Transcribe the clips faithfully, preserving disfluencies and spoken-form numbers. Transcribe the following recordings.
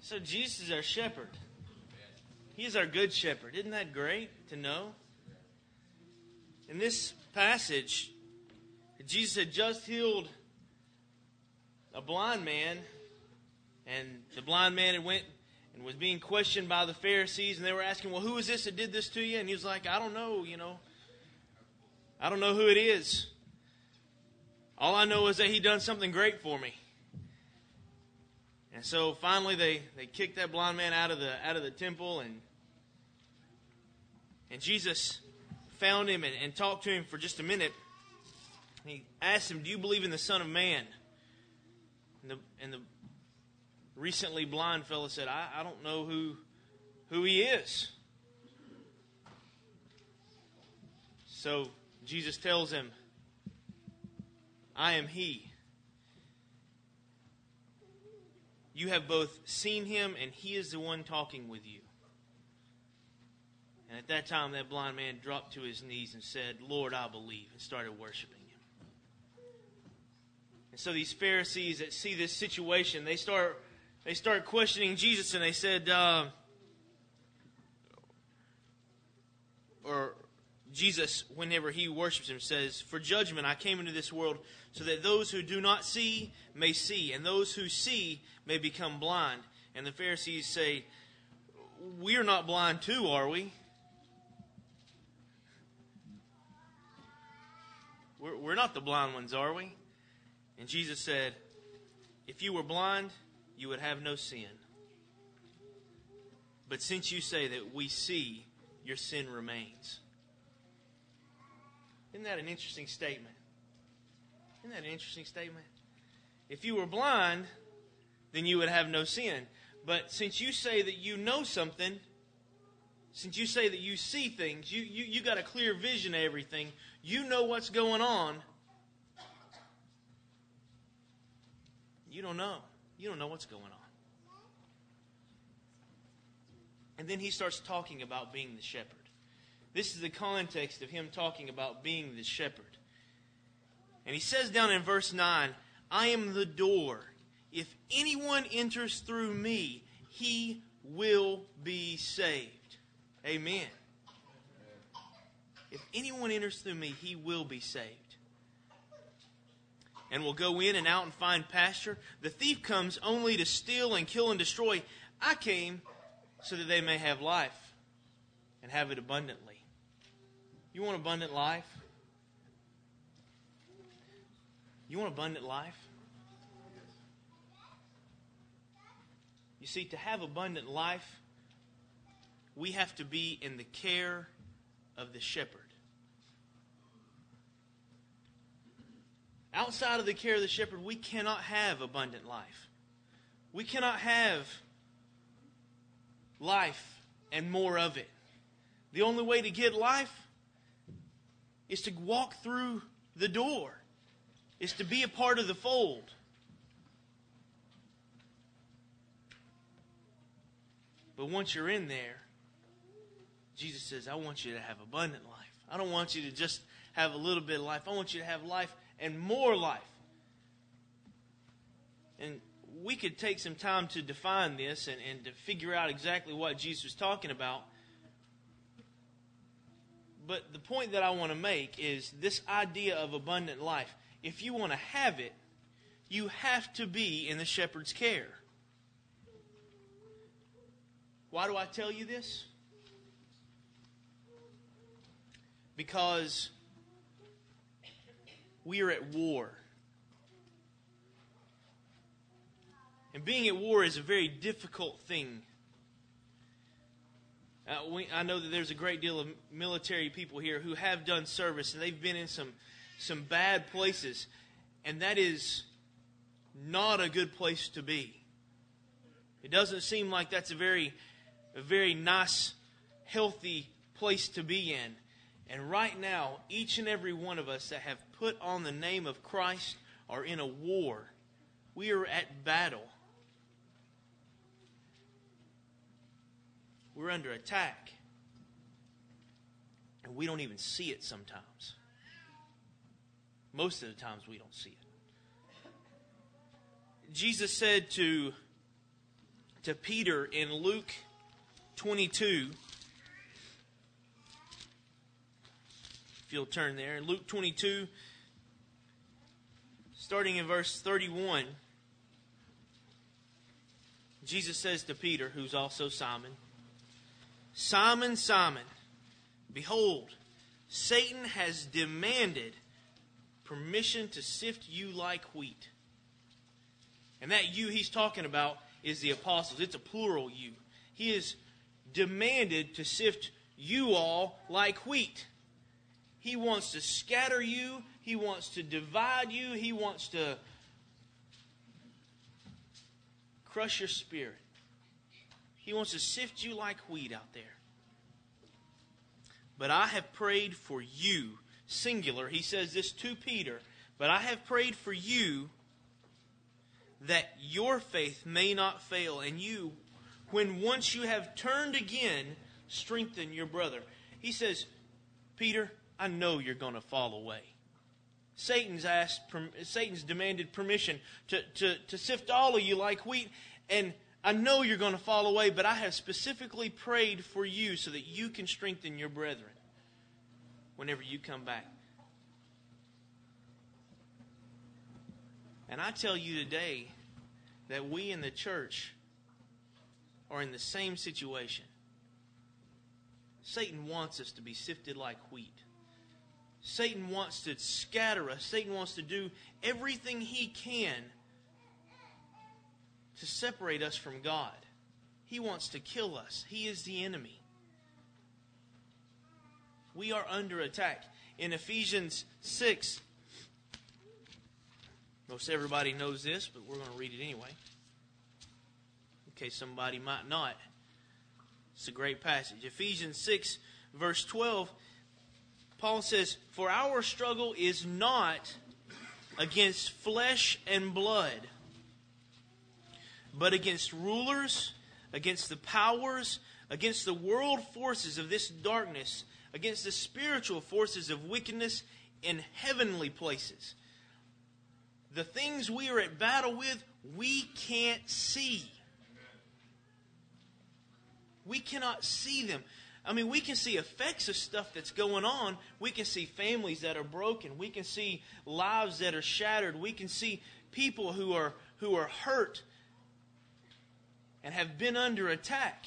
So Jesus is our shepherd. He's our good shepherd. Isn't that great to know? In this passage, Jesus had just healed a blind man, and the blind man had went and was being questioned by the Pharisees, and they were asking, well, who is this that did this to you? And he was like, I don't know, you know. I don't know who it is. All I know is that he done something great for me. And so finally they, they kicked that blind man out of the out of the temple, and and Jesus found him and, and talked to him for just a minute. He asked him, do you believe in the Son of Man? And the and the recently blind fellow said, I, I don't know who who he is. So Jesus tells him, I am he. You have both seen him, and he is the one talking with you. And at that time, that blind man dropped to his knees and said, Lord, I believe, and started worshiping him. And so these Pharisees that see this situation, they start they start questioning Jesus, and they said, uh, or Jesus, whenever he worships him, says, for judgment I came into this world so that those who do not see may see, and those who see may become blind. And the Pharisees say, we are not blind too, are we? We're, we're not the blind ones, are we? And Jesus said, if you were blind, you would have no sin. But since you say that we see, your sin remains. Isn't that an interesting statement? Isn't that an interesting statement? If you were blind, then you would have no sin. But since you say that you know something, since you say that you see things, you, you, you got a clear vision of everything, you know what's going on, you don't know. You don't know what's going on. And then he starts talking about being the shepherd. This is the context of him talking about being the shepherd. And he says down in verse nine, I am the door. If anyone enters through me, he will be saved. Amen. If anyone enters through me, he will be saved. And will go in and out and find pasture. The thief comes only to steal and kill and destroy. I came so that they may have life and have it abundantly. You want abundant life? You want abundant life? You see, to have abundant life, we have to be in the care of the shepherd. Outside of the care of the shepherd, we cannot have abundant life. We cannot have life and more of it. The only way to get life is to walk through the door, is to be a part of the fold. But once you're in there, Jesus says, I want you to have abundant life. I don't want you to just have a little bit of life. I want you to have life and more life. And we could take some time to define this and, and to figure out exactly what Jesus was talking about. But the point that I want to make is this idea of abundant life. If you want to have it, you have to be in the shepherd's care. Why do I tell you this? Because we are at war. And being at war is a very difficult thing. Uh, we, I know that there's a great deal of military people here who have done service, and they've been in some, some bad places. And that is not a good place to be. It doesn't seem like that's a very, a very nice, healthy place to be in. And right now, each and every one of us that have put on the name of Christ are in a war. We are at battle. We're under attack. And we don't even see it sometimes. Most of the times we don't see it. Jesus said to, to Peter in Luke twenty-two. If you'll turn there. In Luke twenty-two, starting in verse thirty-one, Jesus says to Peter, who's also Simon, Simon, Simon, behold, Satan has demanded permission to sift you like wheat. And that you he's talking about is the apostles. It's a plural you. He has demanded to sift you all like wheat. He wants to scatter you. He wants to divide you. He wants to crush your spirit. He wants to sift you like wheat out there. But I have prayed for you, singular. He says this to Peter. But I have prayed for you that your faith may not fail, and you, when once you have turned again, strengthen your brother. He says, Peter, I know you're going to fall away. Satan's asked, Satan's demanded permission to, to, to sift all of you like wheat, and I know you're going to fall away, but I have specifically prayed for you so that you can strengthen your brethren whenever you come back. And I tell you today that we in the church are in the same situation. Satan wants us to be sifted like wheat. Satan wants to scatter us. Satan wants to do everything he can to separate us from God. He wants to kill us. He is the enemy. We are under attack. In Ephesians six, most everybody knows this, but we're going to read it anyway, in case somebody might not. It's a great passage. Ephesians six, verse twelve, Paul says, for our struggle is not against flesh and blood, but against rulers, against the powers, against the world forces of this darkness, against the spiritual forces of wickedness in heavenly places. The things we are at battle with, we can't see. We cannot see them. I mean, we can see effects of stuff that's going on. We can see families that are broken. We can see lives that are shattered. We can see people who are who are hurt and have been under attack.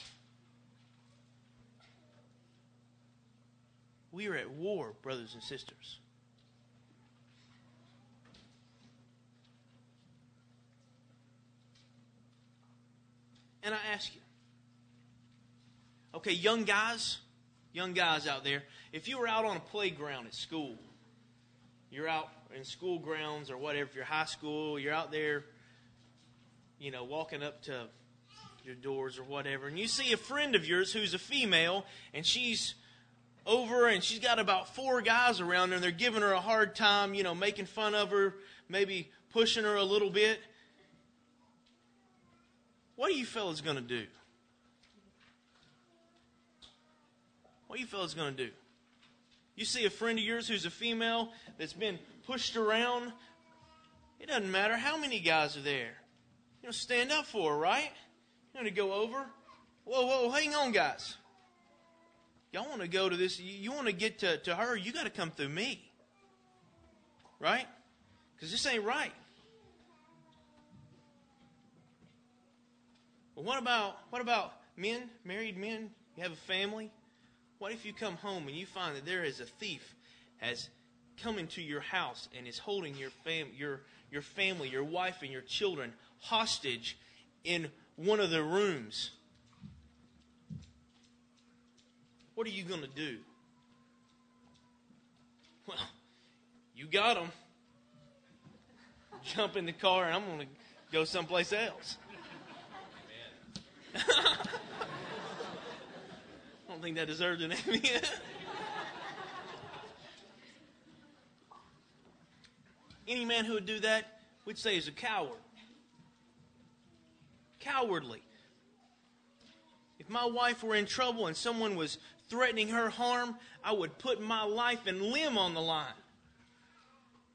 We are at war, brothers and sisters. And I ask you, okay, young guys, young guys out there, if you were out on a playground at school, you're out in school grounds or whatever, if you're high school, you're out there, you know, walking up to your doors or whatever, and you see a friend of yours who's a female, and she's over and she's got about four guys around her, and they're giving her a hard time, you know, making fun of her, maybe pushing her a little bit. What are you fellas going to do? What are you fellas going to do? You see a friend of yours who's a female that's been pushed around. It doesn't matter how many guys are there. You know, stand up for her, right? You want to go over. Whoa, whoa, hang on, guys. Y'all want to go to this. You, you want to get to, to her, you got to come through me. Right? Because this ain't right. Well, what about what about men, married men? You have a family. What if you come home and you find that there is a thief has come into your house and is holding your fam, your your family, your wife, and your children hostage in one of the rooms? What are you going to do? Well, you got them. Jump in the car and I'm going to go someplace else. I don't think that deserves an amen. Any man who would do that, we'd say is a coward. Cowardly. If my wife were in trouble and someone was threatening her harm, I would put my life and limb on the line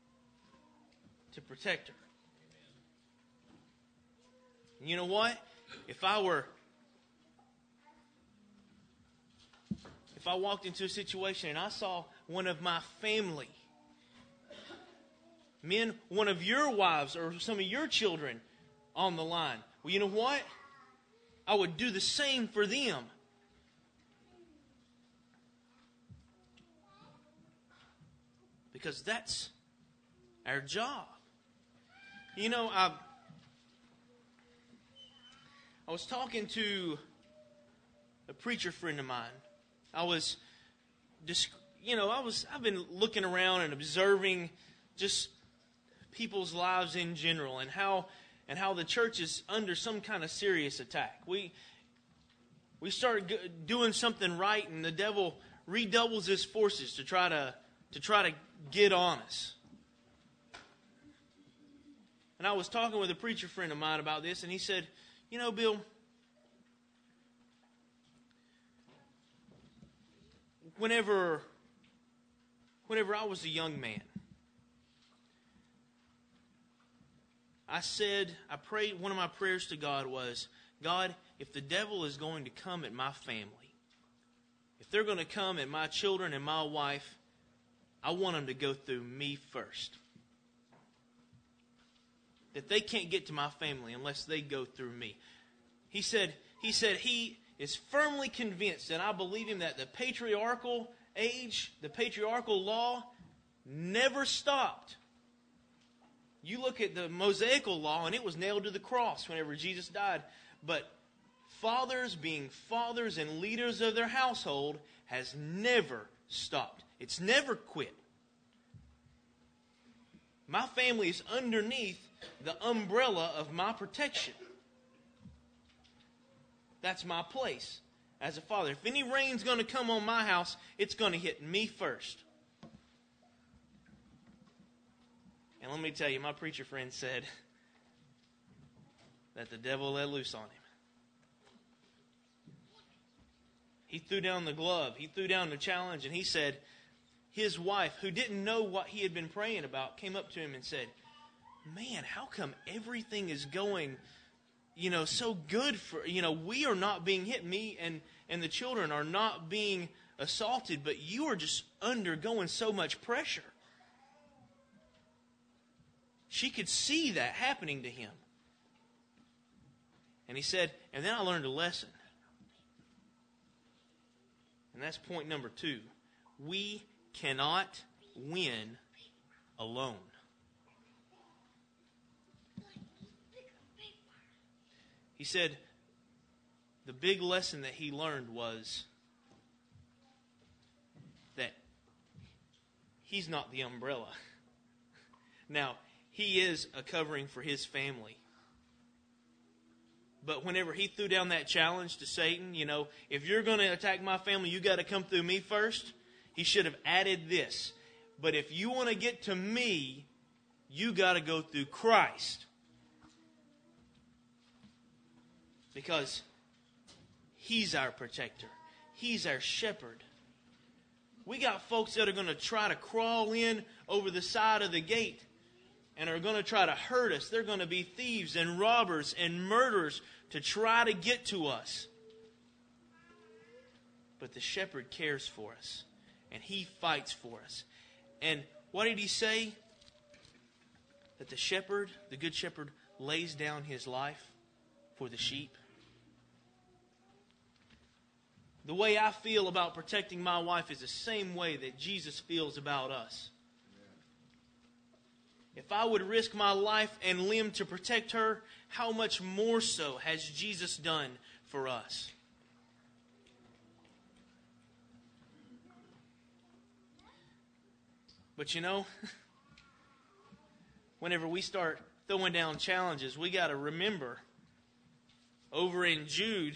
to protect her. And you know what? If I were, if I walked into a situation and I saw one of my family, men, one of your wives or some of your children on the line, well, you know what? I would do the same for them. Because that's our job. You know, I I was talking to a preacher friend of mine. I was just, you know, I was I've been looking around and observing just people's lives in general, and how and how the church is under some kind of serious attack. We we start g- doing something right, and the devil redoubles his forces to try to to try to get on us. And I was talking with a preacher friend of mine about this, and he said, "You know, Bill, whenever whenever I was a young man, I said, I prayed, one of my prayers to God was, God, if the devil is going to come at my family, if they're going to come at my children and my wife, I want them to go through me first. That they can't get to my family unless they go through me." He said, he said he is firmly convinced, and I believe him, that the patriarchal age, the patriarchal law never stopped. You look at the Mosaical law, and it was nailed to the cross whenever Jesus died. But fathers being fathers and leaders of their household has never stopped. It's never quit. My family is underneath the umbrella of my protection. That's my place as a father. If any rain's going to come on my house, it's going to hit me first. And let me tell you, my preacher friend said that the devil let loose on him. He threw down the glove. He threw down the challenge, and he said his wife, who didn't know what he had been praying about, came up to him and said, "Man, how come everything is going, you know, so good for, you know, we are not being hit, me and, and the children are not being assaulted, but you are just undergoing so much pressure." She could see that happening to him. And he said, and then I learned a lesson. And that's point number two. We cannot win alone. He said the big lesson that he learned was that he's not the umbrella. Now, he is a covering for his family. But whenever he threw down that challenge to Satan, you know, if you're going to attack my family, you got to come through me first. He should have added this. But if you want to get to me, you got to go through Christ. Because he's our protector. He's our shepherd. We got folks that are going to try to crawl in over the side of the gate and are going to try to hurt us. They're going to be thieves and robbers and murderers to try to get to us. But the shepherd cares for us, and he fights for us. And what did he say? That the shepherd, the good shepherd, lays down his life for the sheep. The way I feel about protecting my wife is the same way that Jesus feels about us. If I would risk my life and limb to protect her, how much more so has Jesus done for us? But you know, whenever we start throwing down challenges, we got to remember, over in Jude,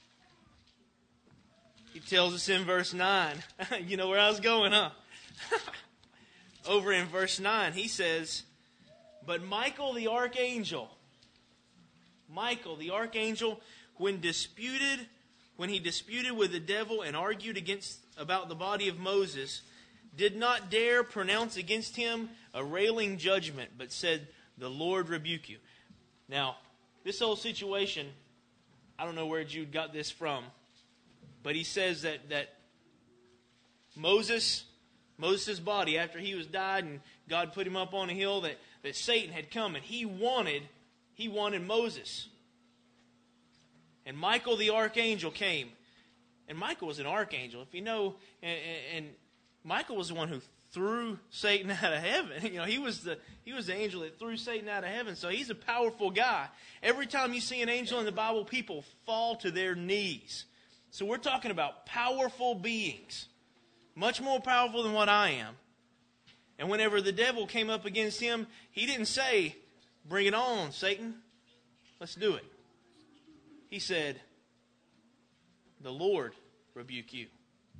he tells us in verse nine, you know where I was going, huh? Over in verse nine, he says, "But Michael the archangel, Michael the archangel, when disputed, when he disputed with the devil and argued against about the body of Moses, did not dare pronounce against him a railing judgment, but said, 'The Lord rebuke you.'" Now, this whole situation I don't know where Jude got this from, but he says that, that Moses, Moses' body, after he was died and God put him up on a hill, that, that Satan had come and he wanted, he wanted Moses. And Michael the archangel came. And Michael was an archangel, if you know, and, and Michael was the one who threw Satan out of heaven. You know, he was the he was the angel that threw Satan out of heaven. So he's a powerful guy. Every time you see an angel in the Bible, people fall to their knees. So we're talking about powerful beings, much more powerful than what I am. And whenever the devil came up against him, he didn't say, "Bring it on, Satan. Let's do it." He said, "The Lord rebuke you."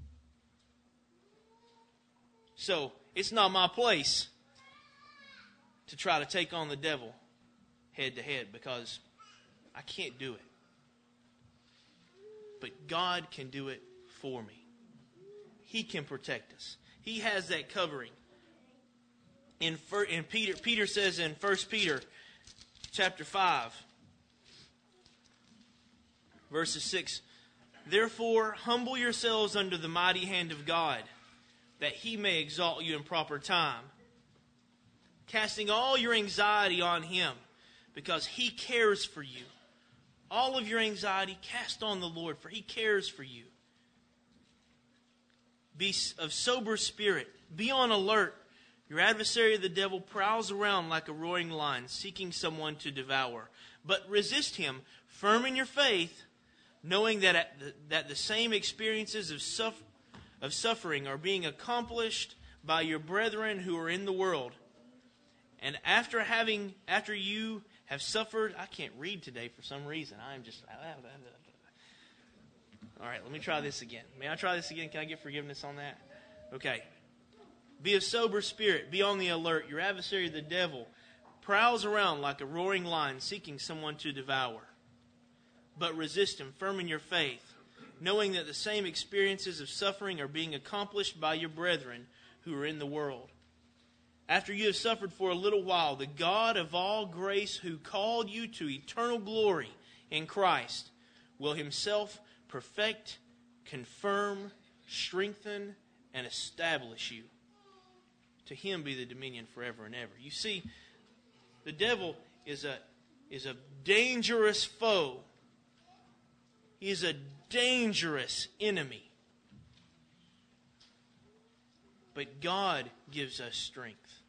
So, it's not my place to try to take on the devil head to head because I can't do it. But God can do it for me. He can protect us. He has that covering. In, in Peter, Peter says in First Peter chapter five, verses six, "Therefore, humble yourselves under the mighty hand of God, that He may exalt you in proper time, casting all your anxiety on Him, because He cares for you. All of your anxiety cast on the Lord, for He cares for you. Be of sober spirit. Be on alert. Your adversary, the devil, prowls around like a roaring lion, seeking someone to devour. But resist him, firm in your faith, knowing that at the, that the same experiences of, suffer, of suffering are being accomplished by your brethren who are in the world. And after having, after you have suffered," I can't read today for some reason. I'm just, all right, let me try this again. May I try this again? Can I get forgiveness on that? Okay. "Be of sober spirit. Be on the alert. Your adversary, the devil, prowls around like a roaring lion, seeking someone to devour. But resist him, firm in your faith, knowing that the same experiences of suffering are being accomplished by your brethren who are in the world. After you have suffered for a little while, the God of all grace, who called you to eternal glory in Christ, will Himself perfect, confirm, strengthen, and establish you. To Him be the dominion forever and ever." You see, the devil is a, is a dangerous foe. He is a dangerous enemy. But God gives us strength.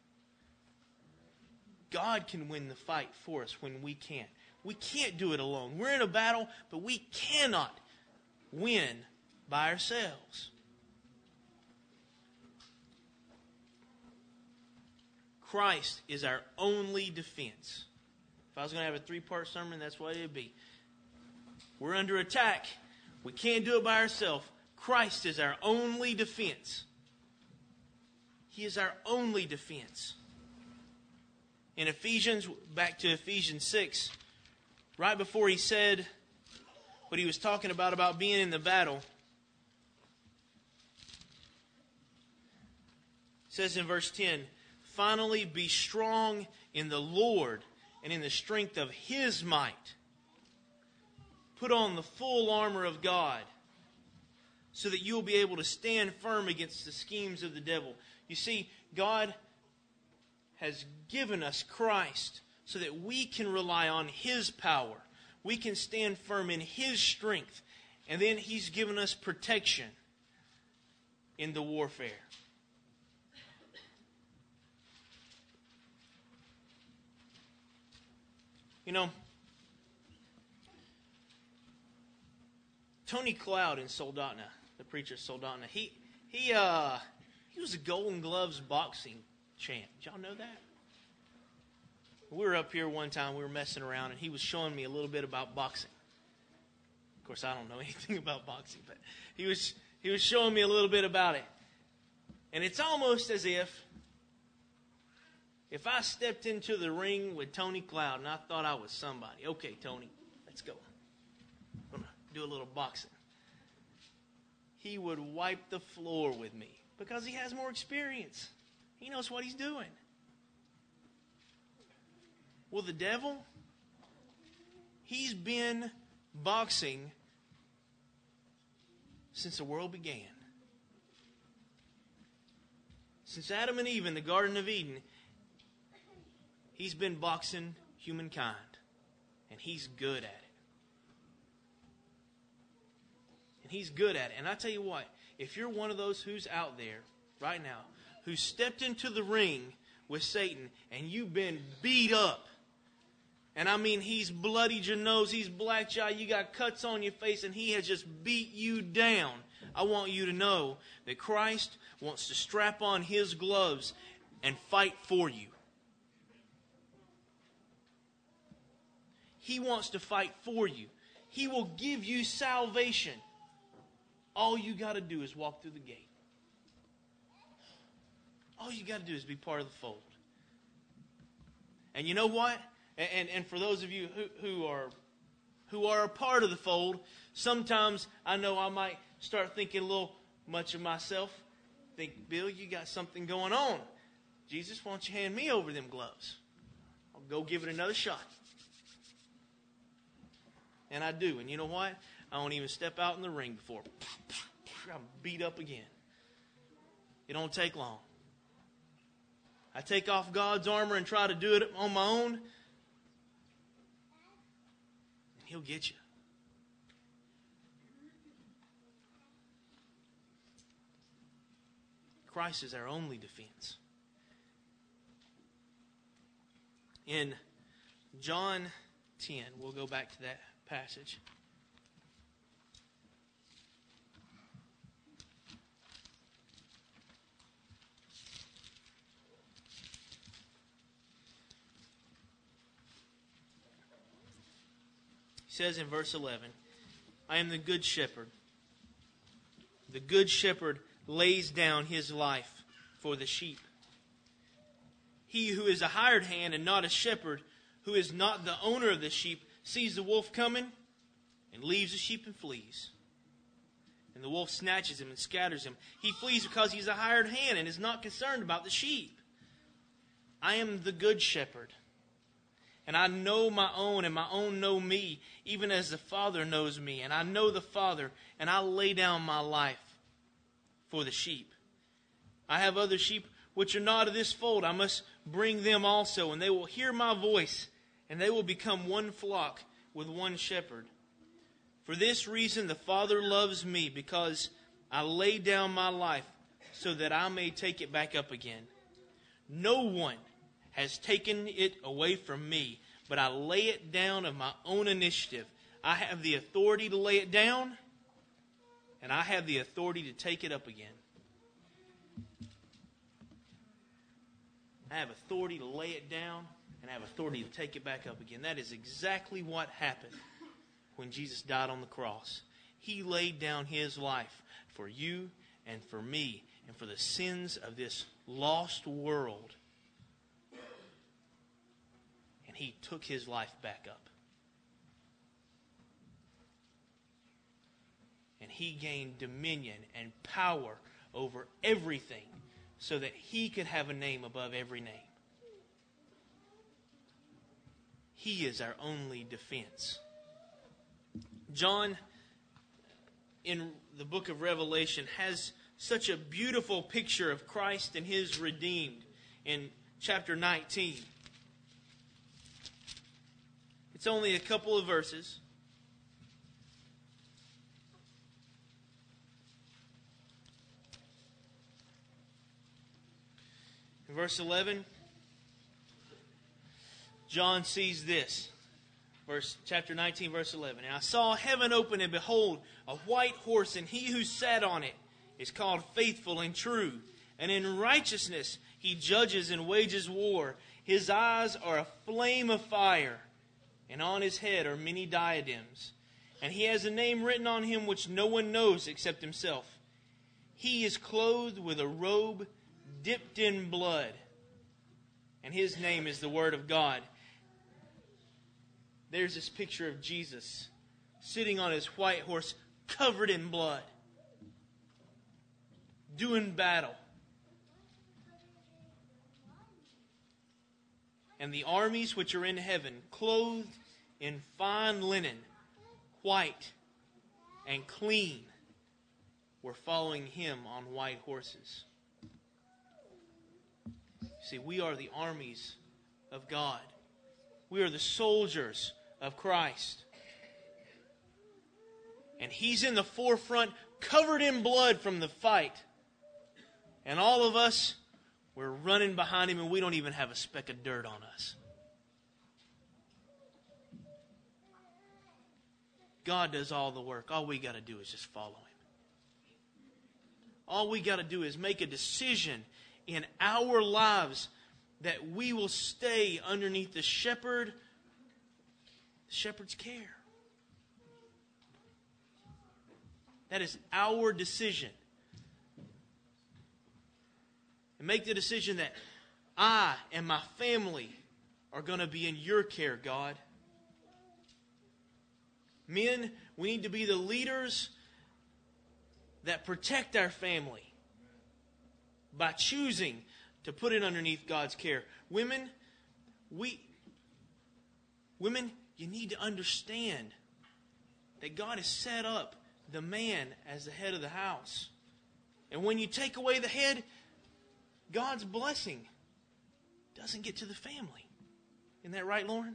God can win the fight for us when we can't. We can't do it alone. We're in a battle, but we cannot win by ourselves. Christ is our only defense. If I was going to have a three-part sermon, that's what it would be. We're under attack. We can't do it by ourselves. Christ is our only defense. He is our only defense. In Ephesians, back to Ephesians six, right before he said what he was talking about, about being in the battle, it says in verse ten, "Finally, be strong in the Lord and in the strength of His might. Put on the full armor of God, so that you will be able to stand firm against the schemes of the devil." You see, God has given us Christ so that we can rely on His power. We can stand firm in His strength. And then He's given us protection in the warfare. You know, Tony Cloud in Soldotna, the preacher of Soldotna, he he uh he was a Golden Gloves boxing champ. Did y'all know that? We were up here one time, we were messing around, and he was showing me a little bit about boxing. Of course, I don't know anything about boxing, but he was he was showing me a little bit about it. And it's almost as if if I stepped into the ring with Tony Cloud and I thought I was somebody. Okay, Tony, let's go. I'm going to do a little boxing. He would wipe the floor with me because he has more experience. He knows what he's doing. Well, the devil, he's been boxing since the world began. Since Adam and Eve in the Garden of Eden, he's been boxing humankind. And he's good at it. And he's good at it. And I tell you what, if you're one of those who's out there right now, who stepped into the ring with Satan and you've been beat up, and I mean he's bloodied your nose, he's blacked your eye, you got cuts on your face, and he has just beat you down, I want you to know that Christ wants to strap on his gloves and fight for you. He wants to fight for you. He will give you salvation. All you got to do is walk through the gate. All you got to do is be part of the fold. And you know what? And, and, and for those of you who, who are who are a part of the fold, sometimes I know I might start thinking a little much of myself. Think, Bill, you got something going on. Jesus, why don't you hand me over them gloves? I'll go give it another shot. And I do. And you know what? I don't even step out in the ring before I'm beat up again. It don't take long. I take off God's armor and try to do it on my own, and he'll get you. Christ is our only defense. In John ten, we'll go back to that passage. He says in verse eleven, I am the good shepherd. The good shepherd lays down his life for the sheep. He who is a hired hand and not a shepherd, who is not the owner of the sheep, sees the wolf coming and leaves the sheep and flees. And the wolf snatches him and scatters him. He flees because he's a hired hand and is not concerned about the sheep. I am the good shepherd. And I know my own, and my own know me, even as the Father knows me. And I know the Father, and I lay down my life for the sheep. I have other sheep which are not of this fold. I must bring them also, and they will hear my voice, and they will become one flock with one shepherd. For this reason the Father loves me, because I lay down my life so that I may take it back up again. No one has taken it away from me, but I lay it down of my own initiative. I have the authority to lay it down, and I have the authority to take it up again. I have authority to lay it down, and I have authority to take it back up again. That is exactly what happened when Jesus died on the cross. He laid down his life for you and for me and for the sins of this lost world. And he took his life back up. And he gained dominion and power over everything so that he could have a name above every name. He is our only defense. John, in the book of Revelation, has such a beautiful picture of Christ and his redeemed in chapter nineteen. It's only a couple of verses. In verse eleven, John sees this. Verse, chapter nineteen, verse eleven. And I saw heaven open, and behold, a white horse, and he who sat on it is called Faithful and True. And in righteousness he judges and wages war. His eyes are a flame of fire, and on his head are many diadems. And he has a name written on him which no one knows except himself. He is clothed with a robe dipped in blood, and his name is the Word of God. There's this picture of Jesus sitting on his white horse, covered in blood, doing battle. And the armies which are in heaven, clothed in fine linen, white and clean were following Him on white horses. See, we are the armies of God. We are the soldiers of Christ. And He's in the forefront, covered in blood from the fight. And all of us, we're running behind Him and we don't even have a speck of dirt on us. God does all the work. All we got to do is just follow Him. All we got to do is make a decision in our lives that we will stay underneath the shepherd, the shepherd's care. That is our decision. And make the decision that I and my family are going to be in your care, God. Men, we need to be the leaders that protect our family by choosing to put it underneath God's care. Women, we, women, you need to understand that God has set up the man as the head of the house. And when you take away the head, God's blessing doesn't get to the family. Isn't that right, Lauren?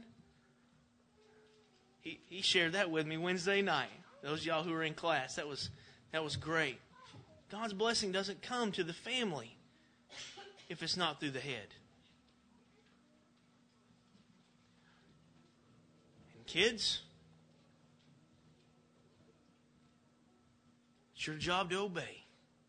He he shared that with me Wednesday night. Those of y'all who were in class, that was that was great. God's blessing doesn't come to the family if it's not through the head. And kids, it's your job to obey.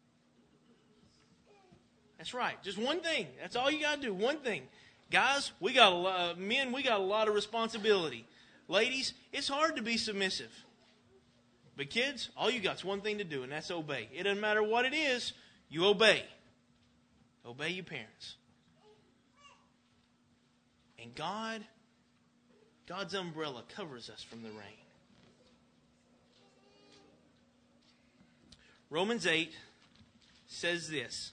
That's right. Just one thing. That's all you got to do. One thing. Guys, we got a lot, men, we got a lot of responsibility. Ladies, it's hard to be submissive. But kids, all you got is one thing to do, and that's obey. It doesn't matter what it is, you obey. Obey your parents. And God, God's umbrella covers us from the rain. Romans eight says this.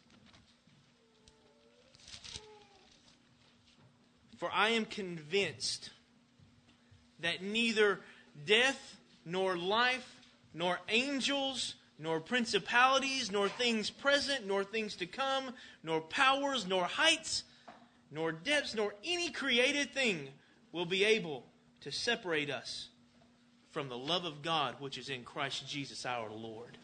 For I am convinced that neither death, nor life, nor angels, nor principalities, nor things present, nor things to come, nor powers, nor heights, nor depths, nor any created thing will be able to separate us from the love of God which is in Christ Jesus our Lord.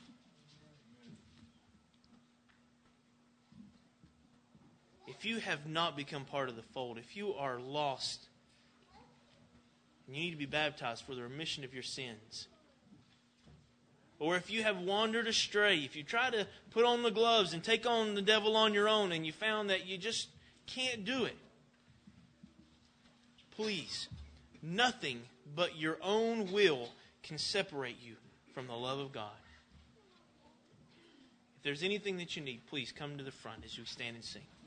If you have not become part of the fold, if you are lost, and you need to be baptized for the remission of your sins, or if you have wandered astray, if you try to put on the gloves and take on the devil on your own and you found that you just can't do it, please, nothing but your own will can separate you from the love of God. If there's anything that you need, please come to the front as we stand and sing.